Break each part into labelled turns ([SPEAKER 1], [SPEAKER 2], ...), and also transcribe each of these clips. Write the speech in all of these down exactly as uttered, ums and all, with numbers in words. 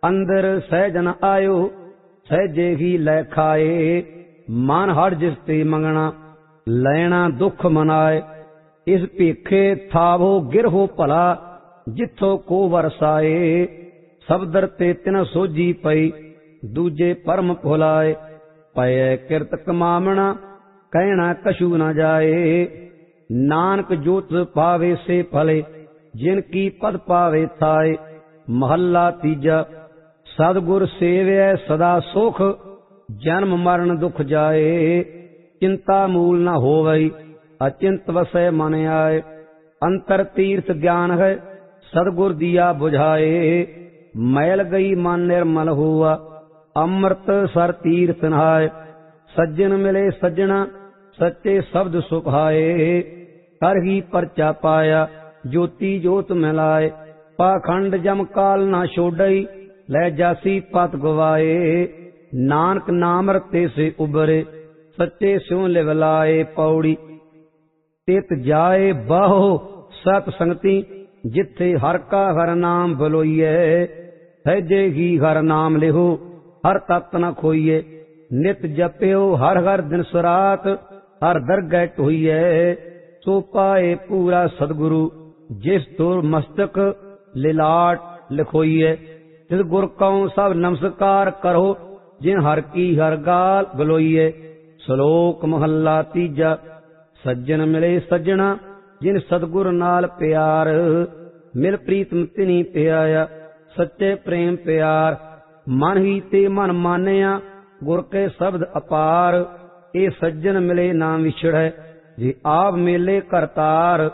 [SPEAKER 1] अंदर सहजन आयो सहजे ही लै खाए। मन हर जिस ते मंगना लैना दुख मनाए। इस भीखे थावो गिरहो भला जिथो को वरसाए। सब दर ते तिन सोजी पई दूजे परम भुलाए। पय किरत कमावना कहना कछु न जाए। नानक जोत पावे से फले जिनकी पद पावे थाए। महला तीजा सदगुर सेवै सदा सुख जन्म मरण दुख जाए। चिंता मूल न होवई अचिंत वसै मन आए। अंतर तीर्थ ज्ञान है सदगुर दिया बुझाए। मैल गई मन निर्मल हुआ अमृत सर तीर्थ नहाए। सज्जन मिले सज्जना सच्चे शब्द सुखाए। कर ही परचा पाया ज्योति जोत मिलाए। पाखंड जम काल ना छोड़ई लै जासी पत गवाए। नानक नाम रते से उबरे सच्चे स्यों लिवलाए। पौड़ी तित जाए बाहो सत संगति जिथे हर का हर नाम बलोईए। सहजे ही हर नाम लिहो हर तत् न खोईए। नित जप्यो हर हर दिन सुरात हर दरगह टोईए। सो पाए पूरा सदगुरु जिस तुर मस्तक लिलाट लिखोईए। तिस गुर कौ सब नमस्कार करो जिन हर की हर गाल गलोईए। श्लोक महला तीजा सज्जन मिले सज्जना जिन सदगुर नाल प्यार। मिल प्रीतम तिनी प्याया सच्चे प्रेम प्यार। मन ही ते मन मानिया गुर के शब्द अपार। ए सज्जन मिले ना विछड़े जे आप मेले करतार।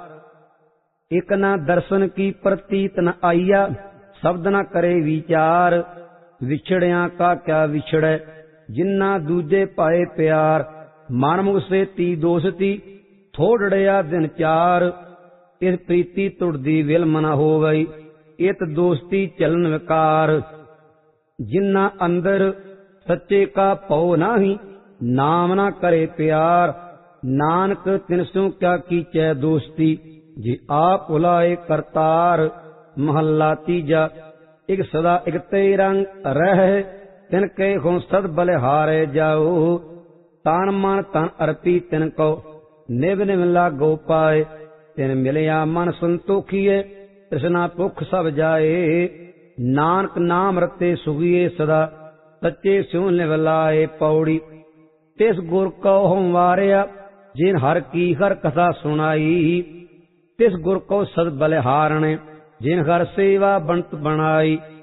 [SPEAKER 1] एक ना दर्शन की प्रतीत न आइया शब्द न करे विचार। विछड़िया का क्या विछड़े जिन्ना दूजे पाए प्यार। मन मुख से ती दोस्ती थोड़या दिन चार। इस प्रीति तुड़दी विल मना हो गई इत दोस्ती चलन विकार। जिन्ना अंदर सच्चे का पौ नाही नाम ना करे प्यार। नानक तिनसों क्या कीचै दोस्ती जे आप उलाए करतार। महला तीजा एक सदा एक ते रंग रह तिनके हों सद बलिहारे जाओ। तान मन तन अर्पी तिनको निभ निभ लागो पाए। तिन मिलिया मन संतोखिए तृष्णा भुख सब जाए। नानक नाम रते सुखिए सदा सच्चे स्यों निभ लाए। पौड़ी तिस गुर को हों वारिया जिन हर की हर कथा सुनाई। तिस गुर को सद बलिहारणे जिन हर सेवा बनत बनाई।